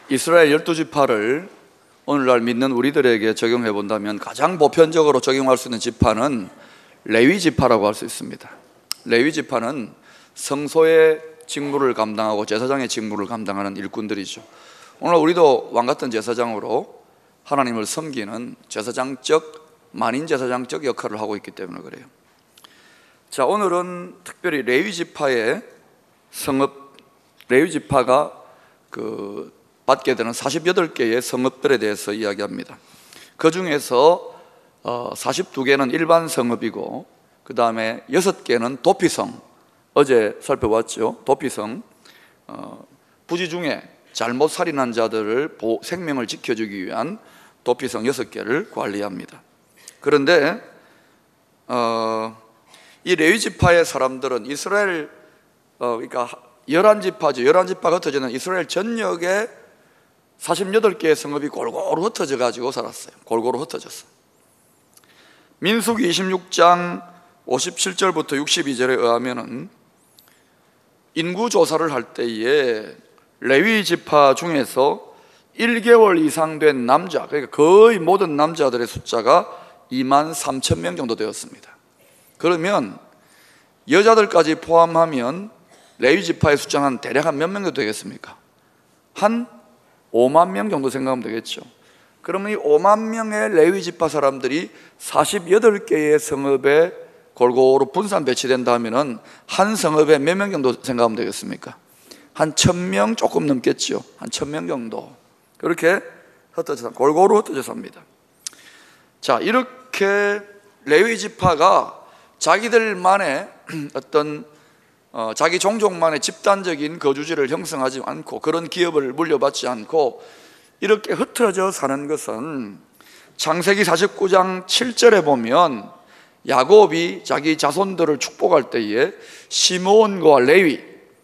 이스라엘 12지파를 오늘날 믿는 우리들에게 적용해 본다면 가장 보편적으로 적용할 수 있는 지파는 레위 지파라고 할 수 있습니다. 레위 지파는 성소의 직무를 감당하고 제사장의 직무를 감당하는 일꾼들이죠. 오늘 우리도 왕같은 제사장으로 하나님을 섬기는 제사장적, 만인 제사장적 역할을 하고 있기 때문에 그래요. 자, 오늘은 특별히 레위 지파의 성읍, 레위 지파가 받게 되는 48개의 성읍들에 대해서 이야기합니다. 그 중에서 42개는 일반 성읍이고, 그 다음에 6개는 도피성, 어제 살펴봤죠. 도피성, 부지 중에 잘못 살인한 자들을 생명을 지켜주기 위한 도피성 6개를 관리합니다. 그런데 이 레위 지파의 사람들은 이스라엘, 그러니까 11지파죠. 11지파가 흩어지는 이스라엘 전역에 48개의 성읍이 골고루 흩어져 가지고 살았어요. 골고루 흩어졌어요. 민수기 26장 57절부터 62절에 의하면은 인구 조사를 할 때에 레위 지파 중에서 1개월 이상 된 남자, 그러니까 거의 모든 남자들의 숫자가 2만 3천 명 정도 되었습니다. 그러면 여자들까지 포함하면 레위 지파의 숫자는 대략 한 몇 명 정도 되겠습니까? 한 5만 명 정도 생각하면 되겠죠. 그러면 이 5만 명의 레위 지파 사람들이 48개의 성읍에 골고루 분산 배치된다 하면은 한 성읍에 몇 명 정도 생각하면 되겠습니까? 한 1,000명 조금 넘겠죠. 한 1,000명 정도. 그렇게 흩어져서 골고루 흩어져 삽니다. 자, 이렇게 레위 지파가 자기들만의 어떤 자기 종족만의 집단적인 거주지를 형성하지 않고 그런 기업을 물려받지 않고 이렇게 흩어져 사는 것은 창세기 49장 7절에 보면 야곱이 자기 자손들을 축복할 때에 시므온과 레위,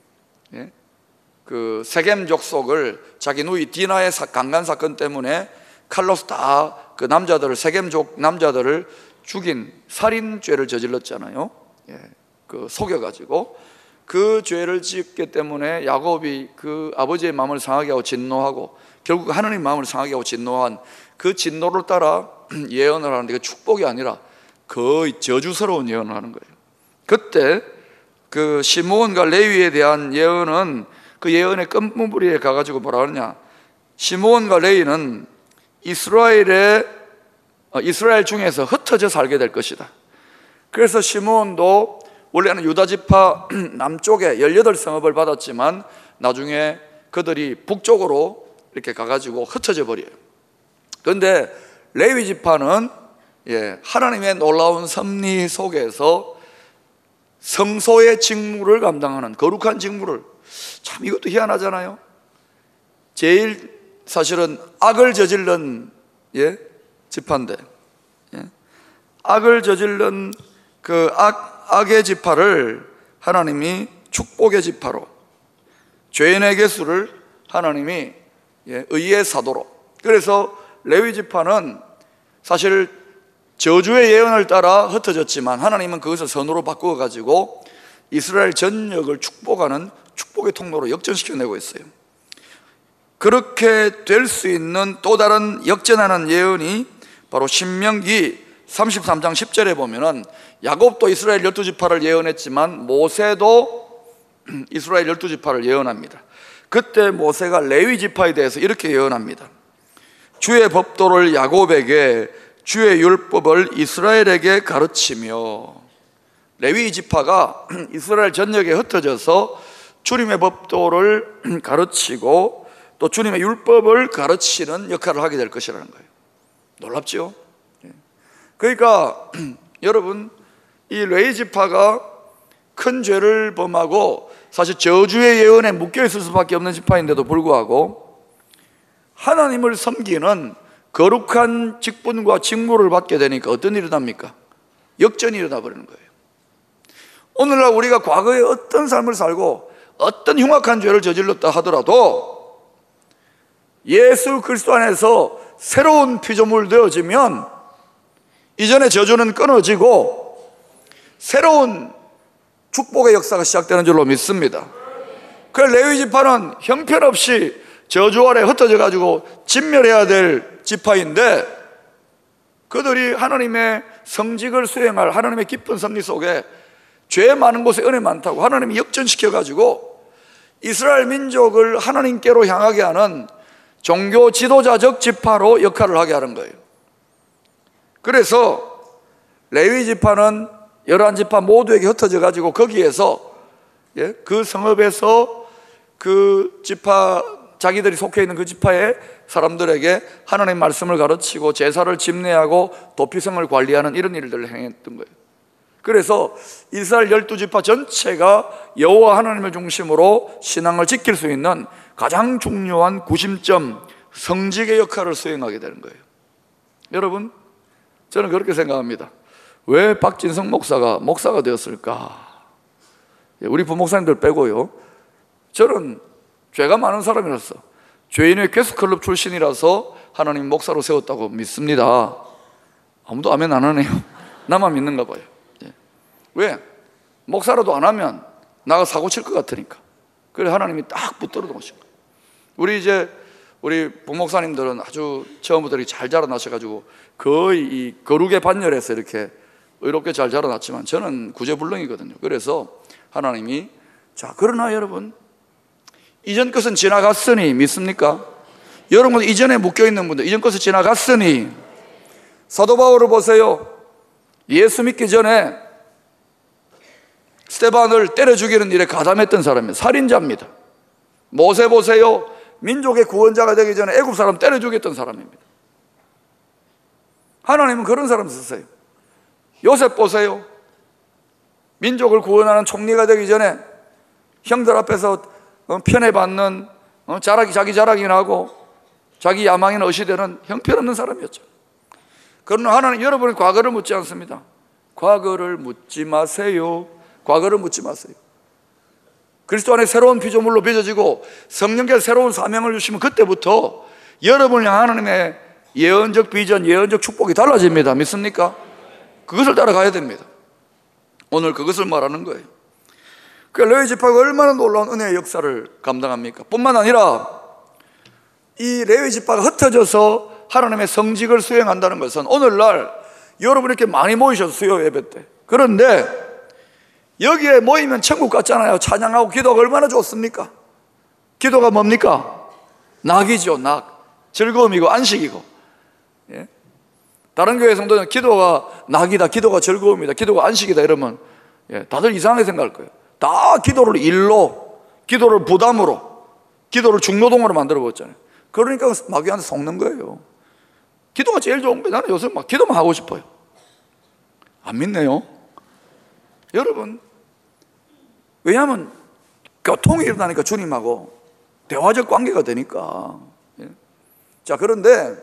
그 세겜 족속을 자기 누이 디나의 강간 사건 때문에 칼로 다 그 남자들을, 세겜족 남자들을 죽인 살인죄를 저질렀잖아요. 그 속여가지고 그 죄를 지었기 때문에 야곱이 그 아버지의 마음을 상하게 하고 진노하고 결국 하나님 마음을 상하게 하고 진노한 그 진노를 따라 예언을 하는데 그 축복이 아니라 거의 저주스러운 예언을 하는 거예요. 그때 그 시므온과 레위에 대한 예언은 그 예언의 끝부분에 가가지고 뭐라 그러냐, 시므온과 레위는 이스라엘 중에서 흩어져 살게 될 것이다. 그래서 시므온도 원래는 유다지파 남쪽에 18성읍을 받았지만 나중에 그들이 북쪽으로 이렇게 가가지고 흩어져 버려요. 그런데 레위 지파는 하나님의 놀라운 섭리 속에서 성소의 직무를 감당하는 거룩한 직무를, 참 이것도 희한하잖아요. 제일 사실은 악을 저질른 지파인데 악을 저질른 그 악의 지파를 하나님이 축복의 지파로, 죄인의 개수를 하나님이 의의 사도로, 그래서 레위 지파는 사실 저주의 예언을 따라 흩어졌지만 하나님은 그것을 선으로 바꾸어 가지고 이스라엘 전역을 축복하는 축복의 통로로 역전시켜내고 있어요. 그렇게 될 수 있는 또 다른 역전하는 예언이 바로 신명기 33장 10절에 보면은 야곱도 이스라엘 12지파를 예언했지만 모세도 이스라엘 12지파를 예언합니다. 그때 모세가 레위 지파에 대해서 이렇게 예언합니다. 주의 법도를 야곱에게, 주의 율법을 이스라엘에게 가르치며. 레위 지파가 이스라엘 전역에 흩어져서 주님의 법도를 가르치고 또 주님의 율법을 가르치는 역할을 하게 될 것이라는 거예요. 놀랍죠? 그러니까 여러분, 이 레위 지파가 큰 죄를 범하고 사실 저주의 예언에 묶여 있을 수밖에 없는 지파인데도 불구하고 하나님을 섬기는 거룩한 직분과 직무를 받게 되니까 어떤 일이 일어납니까? 역전이 일어나 버리는 거예요. 오늘날 우리가 과거에 어떤 삶을 살고 어떤 흉악한 죄를 저질렀다 하더라도 예수 그리스도 안에서 새로운 피조물 되어지면 이전의 저주는 끊어지고 새로운 축복의 역사가 시작되는 줄로 믿습니다. 그 레위 지파는 형편없이 저주 아래 흩어져 가지고 진멸해야 될 지파인데, 그들이 하나님의 성직을 수행할 하나님의 깊은 섭리 속에 죄 많은 곳에 은혜 많다고 하나님이 역전시켜 가지고 이스라엘 민족을 하나님께로 향하게 하는 종교 지도자적 지파로 역할을 하게 하는 거예요. 그래서 레위 지파는 11지파 모두에게 흩어져 가지고 거기에서 그 성읍에서 그 지파, 자기들이 속해 있는 그 지파의 사람들에게 하나님의 말씀을 가르치고 제사를 집례하고 도피성을 관리하는 이런 일들을 행했던 거예요. 그래서 이스라엘 12지파 전체가 여호와 하나님을 중심으로 신앙을 지킬 수 있는 가장 중요한 구심점, 성직의 역할을 수행하게 되는 거예요. 여러분, 저는 그렇게 생각합니다. 왜 박진성 목사가 되었을까? 우리 부목사님들 빼고요, 저는 죄가 많은 사람이라서, 죄인의 괴수클럽 출신이라서 하나님 목사로 세웠다고 믿습니다. 아무도 아멘 안 하네요. 나만 믿는가 봐요. 왜? 목사라도 안 하면 나가 사고 칠 것 같으니까. 그래 하나님이 딱 붙들어 놓으신 거예요. 우리 부목사님들은 아주 처음부터 이렇게 잘 자라나셔가지고 거의 이 거룩의 반열에서 이렇게 의롭게 잘 자라났지만 저는 구제불능이거든요. 그래서 하나님이, 자, 그러나 여러분, 이전 것은 지나갔으니 믿습니까? 여러분 이전에 묶여있는 분들, 이전 것은 지나갔으니. 사도 바울을 보세요. 예수 믿기 전에 스데반을 때려 죽이는 일에 가담했던 사람이에요. 살인자입니다. 모세 보세요. 민족의 구원자가 되기 전에 애굽 사람 때려 죽였던 사람입니다. 하나님은 그런 사람 쓰세요. 요셉 보세요. 민족을 구원하는 총리가 되기 전에 형들 앞에서 편애받는, 자기 자랑이나 하고 자기 야망이나 의시되는 형편없는 사람이었죠. 그러나 하나님 여러분의 과거를 묻지 않습니다. 과거를 묻지 마세요. 과거를 묻지 마세요. 그리스도 안에 새로운 피조물로 빚어지고 성령께서 새로운 사명을 주시면 그때부터 여러분을 향한 하나님의 예언적 비전, 예언적 축복이 달라집니다. 믿습니까? 그것을 따라가야 됩니다. 오늘 그것을 말하는 거예요. 그 레위 지파가 얼마나 놀라운 은혜의 역사를 감당합니까? 뿐만 아니라 이 레위 지파가 흩어져서 하나님의 성직을 수행한다는 것은, 오늘날 여러분이 이렇게 많이 모이셔서 수요 예배 때, 그런데 여기에 모이면 천국 같잖아요. 찬양하고 기도가 얼마나 좋습니까? 기도가 뭡니까? 낙이죠. 낙. 즐거움이고 안식이고. 예? 다른 교회 성도는 기도가 낙이다, 기도가 즐거움이다, 기도가 안식이다 이러면 다들 이상하게 생각할 거예요. 다 기도를 일로, 기도를 부담으로, 기도를 중노동으로 만들어버렸잖아요. 그러니까 마귀한테 속는 거예요. 기도가 제일 좋은 거예요. 나는 요새 막 기도만 하고 싶어요. 안 믿네요. 여러분, 왜냐하면 교통이 일어나니까 주님하고 대화적 관계가 되니까. 자, 그런데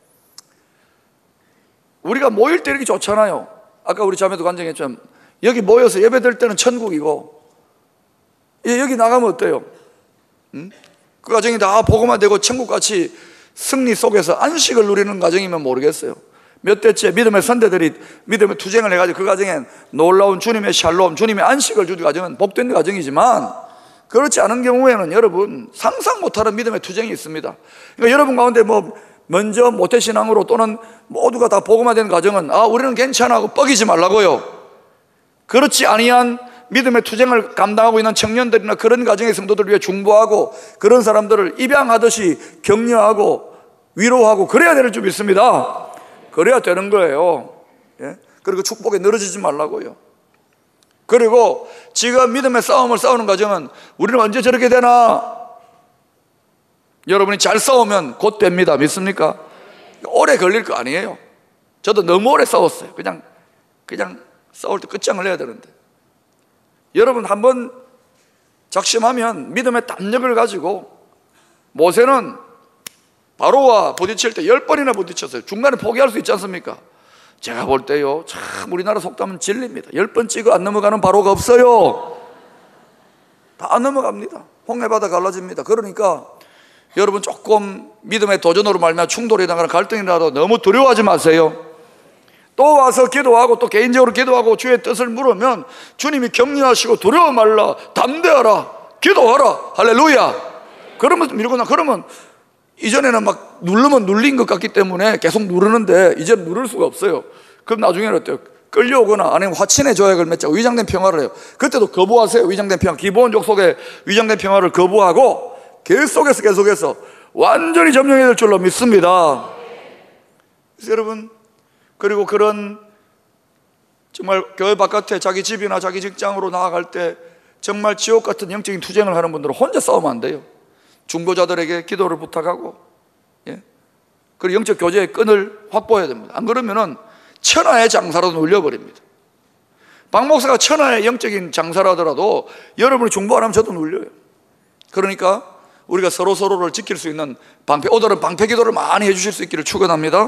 우리가 모일 때 이렇게 좋잖아요. 아까 우리 자매도 간증했지만 여기 모여서 예배 드릴 때는 천국이고, 여기 나가면 어때요? 그 가정이 다 복음화 되고 천국같이 승리 속에서 안식을 누리는 가정이면 모르겠어요. 몇 대째 믿음의 선대들이 믿음의 투쟁을 해가지고 그 가정엔 놀라운 주님의 샬롬, 주님의 안식을 주는 가정은 복된 가정이지만, 그렇지 않은 경우에는 여러분 상상 못하는 믿음의 투쟁이 있습니다. 그러니까 여러분 가운데 먼저 모태신앙으로 또는 모두가 다 복음화된 가정은 우리는 괜찮아 하고 뻐기지 말라고요. 그렇지 아니한 믿음의 투쟁을 감당하고 있는 청년들이나 그런 가정의 성도들을 위해 중보하고 그런 사람들을 입양하듯이 격려하고 위로하고 그래야 될 줄 믿습니다. 그래야 되는 거예요. 예? 그리고 축복에 늘어지지 말라고요. 그리고 지금 믿음의 싸움을 싸우는 가정은 우리는 언제 저렇게 되나? 여러분이 잘 싸우면 곧 됩니다. 믿습니까? 오래 걸릴 거 아니에요. 저도 너무 오래 싸웠어요. 그냥 싸울 때 끝장을 내야 되는데, 여러분 한번 작심하면 믿음의 담력을 가지고, 모세는 바로와 부딪힐 때 10번이나 부딪혔어요. 중간에 포기할 수 있지 않습니까? 제가 볼 때요, 참 우리나라 속담은 진리입니다. 10번 찍어 안 넘어가는 바로가 없어요. 다 안 넘어갑니다. 홍해바다 갈라집니다. 그러니까 여러분 조금 믿음의 도전으로 말미암아 충돌이 나가는 갈등이라도 너무 두려워하지 마세요. 또 와서 기도하고 또 개인적으로 기도하고 주의 뜻을 물으면 주님이 격려하시고 두려워 말라, 담대하라, 기도하라, 할렐루야. 그러면 밀고 그러면 이전에는 막 누르면 눌린 것 같기 때문에 계속 누르는데 이제 누를 수가 없어요. 그럼 나중에는 어때요? 끌려오거나 아니면 화친의 조약을 맺자고 위장된 평화를 해요. 그때도 거부하세요. 위장된 평화, 기본 족속의 위장된 평화를 거부하고 계속해서 완전히 점령해야 될 줄로 믿습니다. 그래서 여러분, 그리고 그런 정말 교회 바깥에 자기 집이나 자기 직장으로 나아갈 때 정말 지옥 같은 영적인 투쟁을 하는 분들은 혼자 싸우면 안 돼요. 중보자들에게 기도를 부탁하고, 예? 그리고 영적 교제의 끈을 확보해야 됩니다. 안 그러면은 천하의 장사로 눌려버립니다. 박 목사가 천하의 영적인 장사를 하더라도 여러분이 중보 안 하면 저도 눌려요. 그러니까 우리가 서로를 지킬 수 있는 오늘은 방패 기도를 많이 해주실 수 있기를 축원합니다.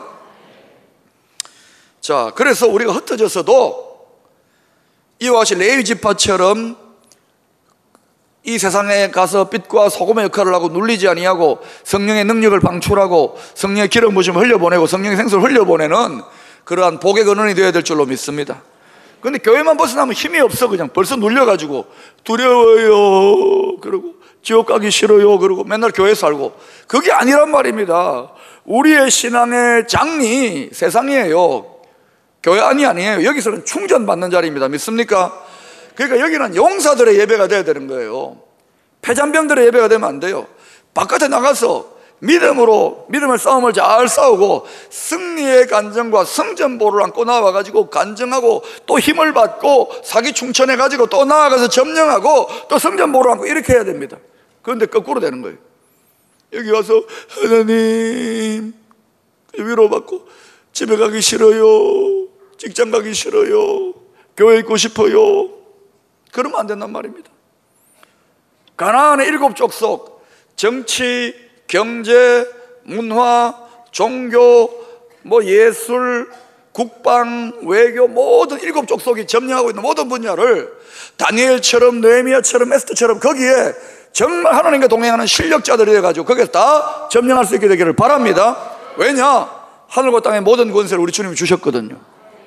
자, 그래서 우리가 흩어져서도 이와 같이 레위 지파처럼 이 세상에 가서 빛과 소금의 역할을 하고 눌리지 아니하고 성령의 능력을 방출하고 성령의 기름 부심을 흘려보내고 성령의 생수를 흘려보내는 그러한 복의 근원이 되어야 될 줄로 믿습니다. 그런데 교회만 벗어나면 힘이 없어. 그냥 벌써 눌려가지고 두려워요 그러고 지옥 가기 싫어요 그러고 맨날 교회 살고, 그게 아니란 말입니다. 우리의 신앙의 장이 세상이에요. 교회 안이 아니에요. 여기서는 충전받는 자리입니다. 믿습니까? 그러니까 여기는 용사들의 예배가 돼야 되는 거예요. 패잔병들의 예배가 되면 안 돼요. 바깥에 나가서 믿음의 싸움을 잘 싸우고 승리의 간증과 성전보를 안고 나와가지고 간증하고 또 힘을 받고 사기 충천해가지고 또 나아가서 점령하고 또 성전보를 안고 이렇게 해야 됩니다. 그런데 거꾸로 되는 거예요. 여기 와서 하나님 위로받고 집에 가기 싫어요, 직장 가기 싫어요, 교회 있고 싶어요, 그러면 안 된단 말입니다. 가나안의 7 족속, 정치, 경제, 문화, 종교, 예술, 국방, 외교, 모든 7 족속이 점령하고 있는 모든 분야를 다니엘처럼 느헤미야처럼 에스더처럼 거기에 정말 하나님과 동행하는 실력자들이 돼가지고 거기서 다 점령할 수 있게 되기를 바랍니다. 왜냐? 하늘과 땅의 모든 권세를 우리 주님이 주셨거든요.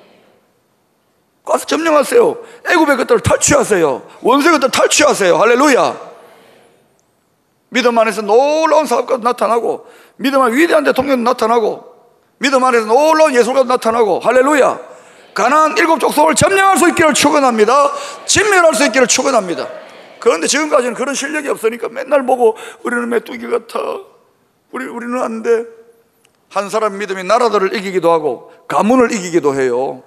가서 점령하세요. 애굽의 것들을 탈취하세요. 원수의 것들을 탈취하세요. 할렐루야. 믿음 안에서 놀라운 사업가도 나타나고, 믿음 안에 위대한 대통령도 나타나고, 믿음 안에서 놀라운 예술가도 나타나고, 할렐루야. 가나안 7 족속을 점령할 수 있기를 축원합니다. 진멸할 수 있기를 축원합니다. 그런데 지금까지는 그런 실력이 없으니까 맨날 보고 우리는 메뚜기 같아, 우리는 안 돼. 한 사람 믿음이 나라들을 이기기도 하고 가문을 이기기도 해요.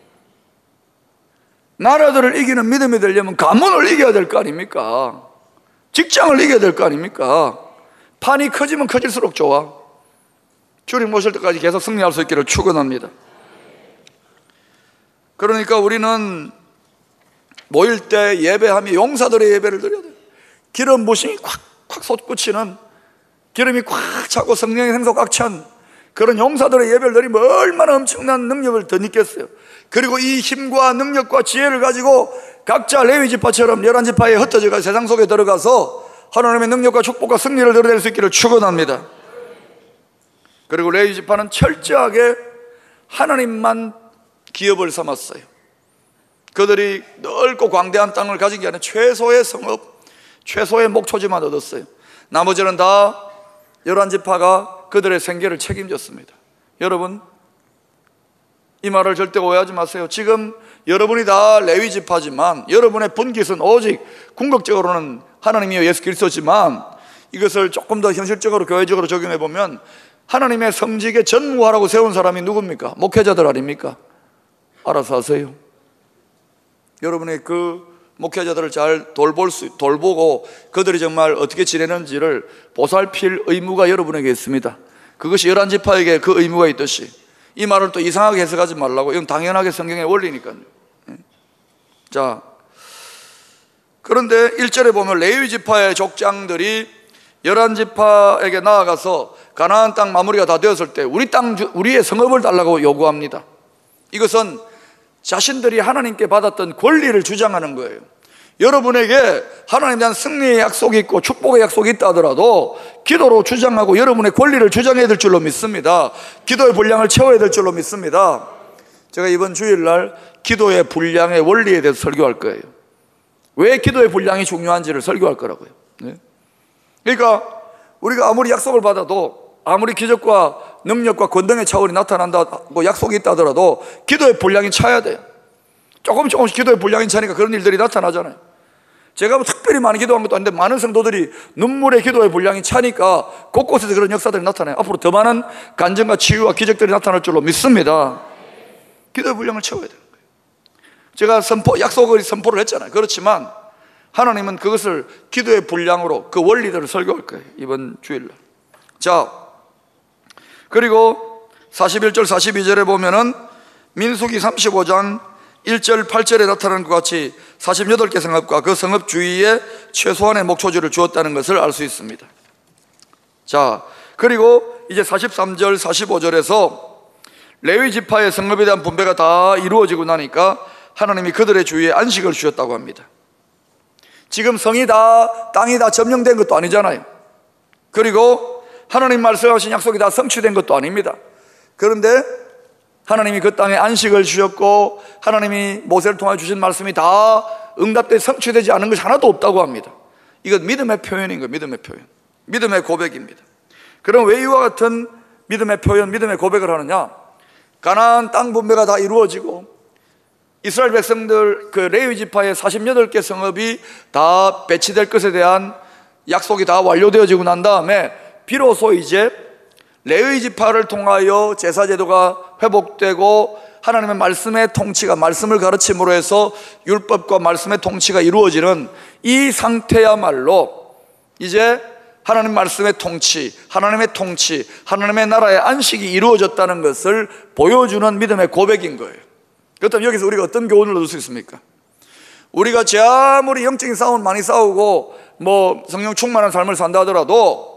나라들을 이기는 믿음이 되려면 가문을 이겨야 될 거 아닙니까? 직장을 이겨야 될 거 아닙니까? 판이 커지면 커질수록 좋아. 주님 모실 때까지 계속 승리할 수 있기를 축원합니다. 그러니까 우리는 모일 때 예배하며 용사들의 예배를 드려야 돼요. 기름 부심이 콱콱 솟구치는, 기름이 꽉 차고 성령의 생수 꽉 찬 그런 용사들의 예배를 드리면 얼마나 엄청난 능력을 덧입겠어요. 그리고 이 힘과 능력과 지혜를 가지고 각자 레위 지파처럼 11지파에 흩어져가 세상 속에 들어가서 하나님의 능력과 축복과 승리를 드러낼 수 있기를 축원합니다. 그리고 레위 지파는 철저하게 하나님만 기업을 삼았어요. 그들이 넓고 광대한 땅을 가진 게 아니라 최소의 성읍, 최소의 목초지만 얻었어요. 나머지는 다 11지파가 그들의 생계를 책임졌습니다. 여러분, 이 말을 절대 오해하지 마세요. 지금 여러분이 다 레위 지파지만 여러분의 분깃은 오직 궁극적으로는 하나님이여 예수 그리스도지만, 이것을 조금 더 현실적으로 교회적으로 적용해 보면 하나님의 성직에 전무하라고 세운 사람이 누굽니까? 목회자들 아닙니까? 알아서 하세요. 여러분의 그 목회자들을 잘 돌보고 그들이 정말 어떻게 지내는지를 보살필 의무가 여러분에게 있습니다. 그것이 11지파에게 그 의무가 있듯이, 이 말을 또 이상하게 해석하지 말라고. 이건 당연하게 성경의 원리니까요. 자, 그런데 1절에 보면 레위 지파의 족장들이 11지파에게 나아가서 가나안 땅 마무리가 다 되었을 때 우리의 성읍을 달라고 요구합니다. 이것은 자신들이 하나님께 받았던 권리를 주장하는 거예요. 여러분에게 하나님에 대한 승리의 약속이 있고 축복의 약속이 있다 하더라도 기도로 주장하고 여러분의 권리를 주장해야 될 줄로 믿습니다. 기도의 분량을 채워야 될 줄로 믿습니다. 제가 이번 주일날 기도의 분량의 원리에 대해서 설교할 거예요. 왜 기도의 분량이 중요한지를 설교할 거라고요. 네? 그러니까 우리가 아무리 약속을 받아도 아무리 기적과 능력과 권능의 차원이 나타난다고 약속이 있다 하더라도 기도의 분량이 차야 돼요. 조금씩 기도의 분량이 차니까 그런 일들이 나타나잖아요. 제가 뭐 특별히 많이 기도한 것도 아닌데 많은 성도들이 눈물의 기도의 분량이 차니까 곳곳에서 그런 역사들이 나타나요. 앞으로 더 많은 간증과 치유와 기적들이 나타날 줄로 믿습니다. 기도의 분량을 채워야 되는 거예요. 제가 약속을 선포를 했잖아요. 그렇지만 하나님은 그것을 기도의 분량으로 그 원리들을 설교할 거예요, 이번 주일날. 자, 그리고 41절 42절에 보면은 민수기 35장 1절 8절에 나타나는 것 같이 48개 성읍과 그 성읍 주위에 최소한의 목초지를 주었다는 것을 알 수 있습니다. 자, 그리고 이제 43절 45절에서 레위 지파의 성읍에 대한 분배가 다 이루어지고 나니까 하나님이 그들의 주위에 안식을 주셨다고 합니다. 지금 성이 다, 땅이 다 점령된 것도 아니잖아요. 그리고 하나님 말씀하신 약속이 다 성취된 것도 아닙니다. 그런데 하나님이 그 땅에 안식을 주셨고 하나님이 모세를 통해 주신 말씀이 다 응답돼 성취되지 않은 것이 하나도 없다고 합니다. 이건 믿음의 표현인 거예요. 믿음의 표현, 믿음의 고백입니다. 그럼 왜 이와 같은 믿음의 표현, 믿음의 고백을 하느냐? 가나안 땅 분배가 다 이루어지고 이스라엘 백성들 그 레위 지파의 48개 성읍이 다 배치될 것에 대한 약속이 다 완료되어지고 난 다음에 비로소 이제 레위 지파를 통하여 제사 제도가 회복되고 하나님의 말씀의 통치가, 말씀을 가르침으로 해서 율법과 말씀의 통치가 이루어지는 이 상태야말로 이제 하나님 말씀의 통치, 하나님의 나라의 안식이 이루어졌다는 것을 보여주는 믿음의 고백인 거예요. 그렇다면 여기서 우리가 어떤 교훈을 얻을 수 있습니까? 우리가 아무리 영적인 싸움을 많이 싸우고 뭐 성령 충만한 삶을 산다 하더라도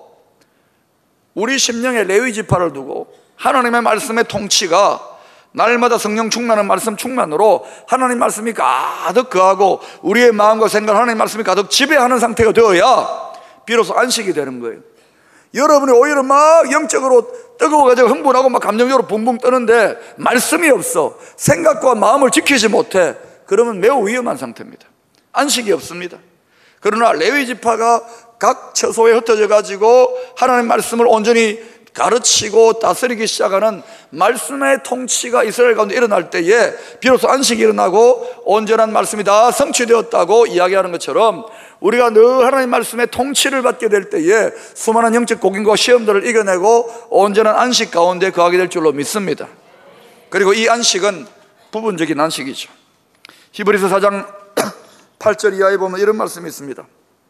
우리 심령에 레위 지파를 두고 하나님의 말씀의 통치가 날마다 성령 충만한 말씀 충만으로 하나님 말씀이 가득 거하고 우리의 마음과 생각, 하나님 말씀이 가득 지배하는 상태가 되어야 비로소 안식이 되는 거예요. 여러분이 오히려 막 영적으로 뜨거워가지고 흥분하고 막 감정적으로 붕붕 뜨는데 말씀이 없어, 생각과 마음을 지키지 못해, 그러면 매우 위험한 상태입니다. 안식이 없습니다. 그러나 레위 지파가 각 처소에 흩어져 가지고 하나님 말씀을 온전히 가르치고 다스리기 시작하는 말씀의 통치가 이스라엘 가운데 일어날 때에 비로소 안식이 일어나고 온전한 말씀이 다 성취되었다고 이야기하는 것처럼 우리가 늘 하나님 말씀의 통치를 받게 될 때에 수많은 영적 고민과 시험들을 이겨내고 온전한 안식 가운데 거하게 될 줄로 믿습니다. 그리고 이 안식은 부분적인 안식이죠. 히브리서 4장 8절 이하에 보면 이런 말씀이 있습니다.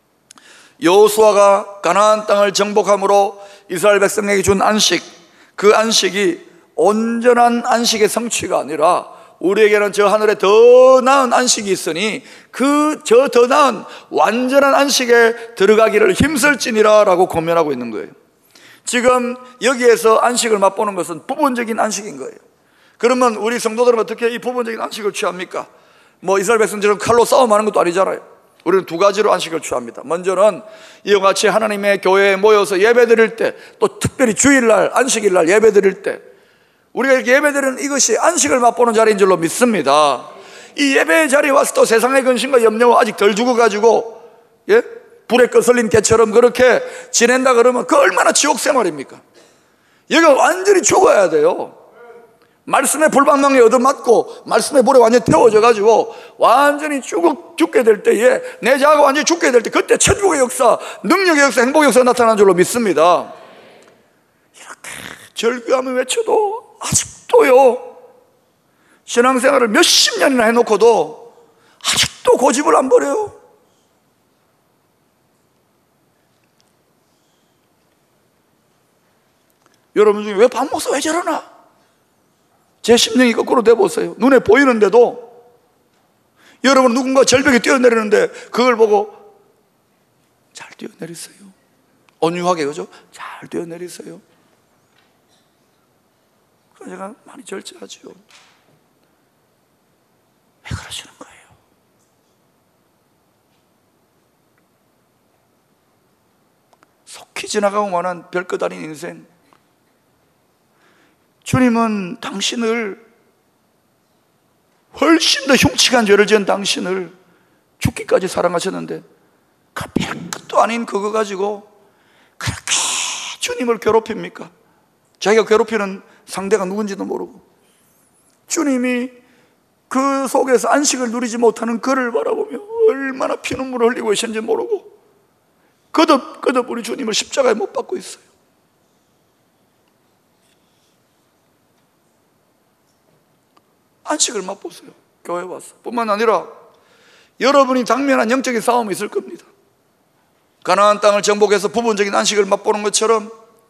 여호수아가 가나안 땅을 정복함으로 이스라엘 백성에게 준 안식, 그 안식이 온전한 안식의 성취가 아니라 우리에게는 저 하늘에 더 나은 안식이 있으니 저 더 나은 완전한 안식에 들어가기를 힘쓸지니라 라고 권면하고 있는 거예요. 지금 여기에서 안식을 맛보는 것은 부분적인 안식인 거예요. 그러면 우리 성도들은 어떻게 이 부분적인 안식을 취합니까? 뭐 이스라엘 백성처럼 칼로 싸움하는 것도 아니잖아요. 우리는 두 가지로 안식을 취합니다. 먼저는 이와 같이 하나님의 교회에 모여서 예배드릴 때, 또 특별히 주일날, 안식일날 예배드릴 때 우리가 이렇게 예배드리는 이것이 안식을 맛보는 자리인 줄로 믿습니다. 이 예배의 자리에 와서 또 세상의 근심과 염려가 아직 덜 죽어가지고 불에 거슬린 개처럼 그렇게 지낸다 그러면 그 얼마나 지옥 생활입니까? 여기가 완전히 죽어야 돼요. 말씀의 불방망이에 얻어맞고 말씀의 불에 완전히 태워져 가지고 완전히 죽게 될 때에, 내 자아가 완전히 죽게 될 때, 그때 천국의 역사, 능력의 역사, 행복의 역사가 나타나는 줄로 믿습니다. 이렇게 절규하며 외쳐도 아직도요, 신앙생활을 몇십 년이나 해놓고도 아직도 고집을 안 버려요. 여러분 중에 왜 밥 먹어서 왜 저러나? 제 심령이 거꾸로 돼보세요. 눈에 보이는데도 여러분 누군가 절벽에 뛰어내리는데 그걸 보고 잘 뛰어내리세요. 온유하게, 그죠? 잘 뛰어내리세요. 그래서 제가 많이 절제하죠. 왜 그러시는 거예요? 속히 지나가고 마는 별것 아닌 인생. 주님은 당신을, 훨씬 더 흉측한 죄를 지은 당신을 죽기까지 사랑하셨는데 그 별것도 아닌 그거 가지고 그렇게 주님을 괴롭힙니까? 자기가 괴롭히는 상대가 누군지도 모르고, 주님이 그 속에서 안식을 누리지 못하는 그를 바라보며 얼마나 피눈물을 흘리고 계시는지 모르고 거듭 우리 주님을 십자가에 못 박고 있어요. 안식을 맛보세요. 교회 와서. 뿐만 아니라 여러분이 당면한 영적인 싸움이 있을 겁니다. 가나안 땅을 정복해서 부분적인 안식을 맛보는 것처럼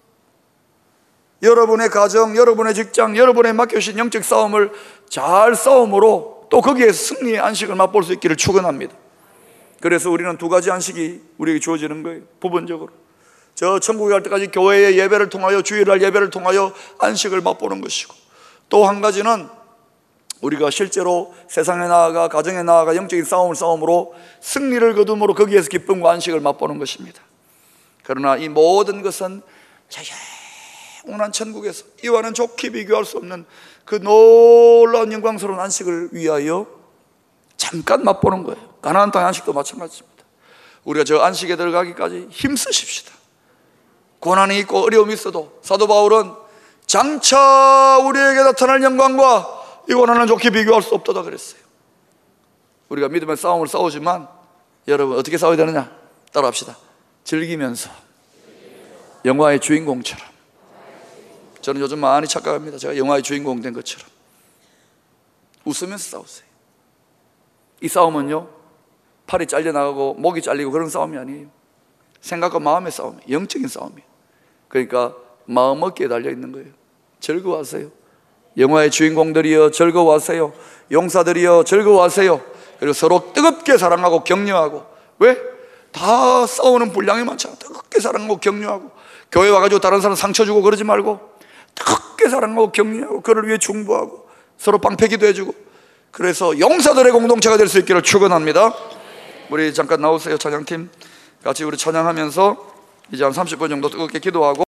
여러분의 가정, 여러분의 직장, 여러분의 맡겨주신 영적 싸움을 잘 싸움으로 또 거기에서 승리의 안식을 맛볼 수 있기를 축원합니다. 그래서 우리는 두 가지 안식이 우리에게 주어지는 거예요. 부분적으로 저 천국에 갈 때까지 교회의 예배를 통하여, 주일날 예배를 통하여 안식을 맛보는 것이고, 또 한 가지는 우리가 실제로 세상에 나아가, 가정에 나아가 영적인 싸움으로 승리를 거둠으로 거기에서 기쁨과 안식을 맛보는 것입니다. 그러나 이 모든 것은 영원한 천국에서 이와는 좋게 비교할 수 없는 그 놀라운 영광스러운 안식을 위하여 잠깐 맛보는 거예요. 가나안 땅의 안식도 마찬가지입니다. 우리가 저 안식에 들어가기까지 힘쓰십시다. 고난이 있고 어려움이 있어도 사도 바울은 장차 우리에게 나타날 영광과 이 고난은 좋게 비교할 수 없다고 그랬어요. 우리가 믿음의 싸움을 싸우지만 여러분 어떻게 싸워야 되느냐? 따라합시다. 즐기면서 영화의 주인공처럼. 저는 요즘 많이 착각합니다. 제가 영화의 주인공 된 것처럼 웃으면서 싸우세요. 이 싸움은요, 팔이 잘려나가고 목이 잘리고 그런 싸움이 아니에요. 생각과 마음의 싸움이에요. 영적인 싸움이에요. 그러니까 마음 어깨에 달려있는 거예요. 즐거워하세요. 영화의 주인공들이여 즐거워하세요. 용사들이여 즐거워하세요. 그리고 서로 뜨겁게 사랑하고 격려하고. 왜? 다 싸우는 분량이 많잖아. 뜨겁게 사랑하고 격려하고. 교회 와가지고 다른 사람 상처 주고 그러지 말고 뜨겁게 사랑하고 격려하고 그를 위해 중보하고 서로 방패기도 해주고. 그래서 용사들의 공동체가 될 수 있기를 축원합니다. 우리 잠깐 나오세요. 찬양팀 같이 우리 찬양하면서 이제 한 30분 정도 뜨겁게 기도하고